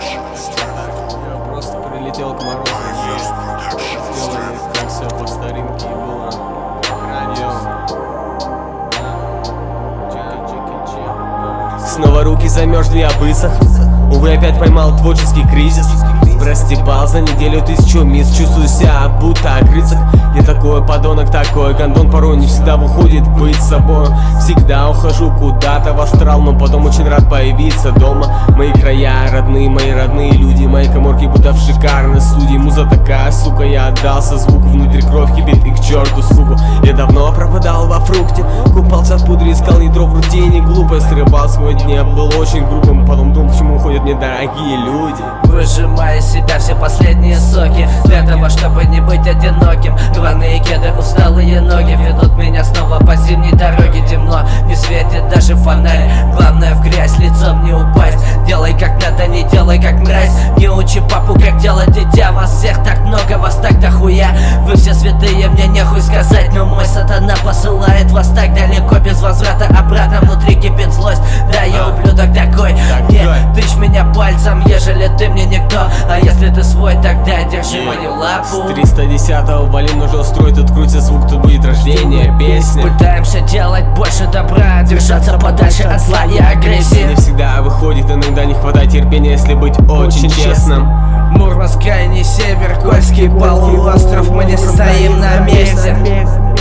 Я просто прилетел к Морозу, сделали как все по старинке и было. Снова руки замерзли, я высох. Увы, опять поймал творческий кризис. Простебал за неделю 1000 мисс. Чувствую себя будто огрызок. Я такой подонок, такой гондон. Порой не всегда выходит быть собой. Всегда ухожу куда-то в астрал, но потом очень рад появиться дома. Мои края родные, мои родные люди. Мои каморки будто в шикарной студии. Муза такая, сука, я отдался звуку. Внутри кровь кипит и к черту скуку. Я давно пропадал во фрукте. Купался в пудре, искал ядро в рутине. Глупость срывал свой день, был очень грубым. Потом думал, почему уходят недорогие люди. Выжимая из себя все последние соки для того, чтобы не быть одиноким. Рваные кеды, усталые ноги ведут меня снова по зимней дороге. Темно, не светит даже фонарь. Главное в грязь лицом не упасть. Делай как надо, не делай как мразь. Не учи папу, как делать дитя. Вас всех так много, вас так дохуя. Вы все святые, мне нехуй сказать. Но мой сатана посылает вас так далеко, без возврата обратно. Внутри кипит злость, да я ублюдок такой. Не тычь меня пальцем, ежели ты мне никто. А если ты свой, тогда держи мою лапу. С 310-го валим, нужно устроить, тут крутится звук, тут будет рождение песни. Пытаемся делать больше добра, держаться подальше от зла и агрессии. Не всегда выходит, иногда не хватает терпения, если быть очень честным. Мурманск, крайний север, Кольский полуостров, мы не стоим на месте.